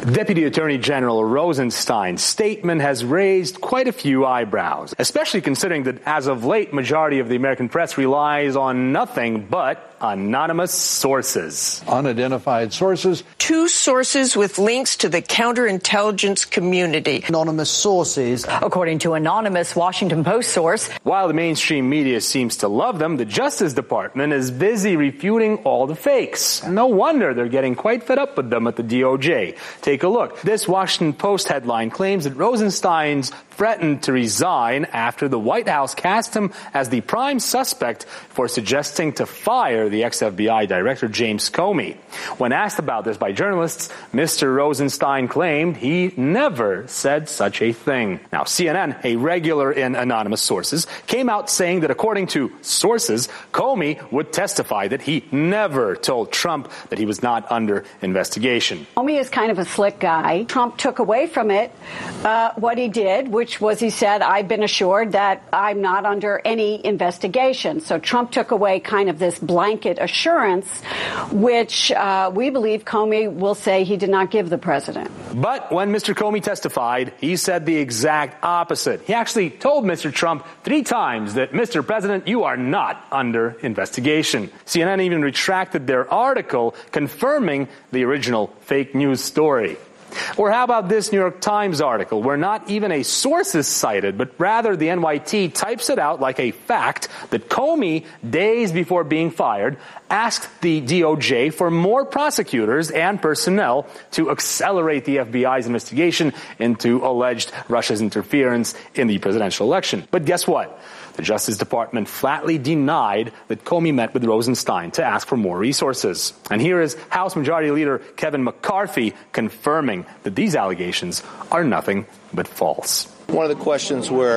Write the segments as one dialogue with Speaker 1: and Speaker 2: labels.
Speaker 1: Deputy Attorney General Rosenstein's statement has raised quite a few eyebrows, especially considering that as of late, majority of the American press relies on nothing but anonymous sources.
Speaker 2: Unidentified sources.
Speaker 3: 2 sources with links to the counterintelligence community.
Speaker 4: Anonymous sources.
Speaker 5: According to anonymous Washington Post source.
Speaker 1: While the mainstream media seems to love them, the Justice Department is busy refuting all the fakes. No wonder they're getting quite fed up with them at the DOJ. Take a look. This Washington Post headline claims that Rosenstein's threatened to resign after the White House cast him as the prime suspect for suggesting to fire the ex-FBI director James Comey. When asked about this by journalists, Mr. Rosenstein claimed he never said such a thing. Now, CNN, a regular in anonymous sources, came out saying that according to sources, Comey would testify that he never told Trump that he was not under investigation.
Speaker 6: Comey is kind of a slick guy. Trump took away from it what he did, which was he said, I've been assured that I'm not under any investigation. So Trump took away kind of this blanket assurance, which we believe Comey will say he did not give the president.
Speaker 1: But when Mr. Comey testified, he said the exact opposite. He actually told Mr. Trump 3 times that, Mr. President, you are not under investigation. CNN even retracted their article confirming the original fake news story. Or how about this New York Times article, where not even a source is cited, but rather the NYT types it out like a fact that Comey, days before being fired, asked the DOJ for more prosecutors and personnel to accelerate the FBI's investigation into alleged Russia's interference in the presidential election. But guess what? The Justice Department flatly denied that Comey met with Rosenstein to ask for more resources. And here is House Majority Leader Kevin McCarthy confirming that these allegations are nothing but false.
Speaker 7: One of the questions were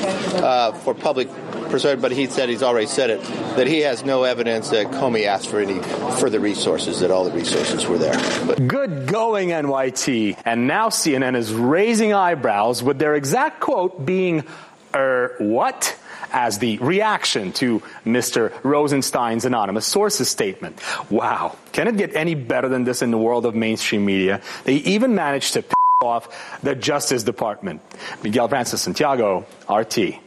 Speaker 7: for public persuasion, but he said he's already said it, that he has no evidence that Comey asked for any further resources, that all the resources were there. But
Speaker 1: good going, NYT. And now CNN is raising eyebrows with their exact quote being, what? As the reaction to Mr. Rosenstein's anonymous sources statement. Wow. Can it get any better than this in the world of mainstream media? They even managed to piss off the Justice Department. Miguel Francis Santiago, RT.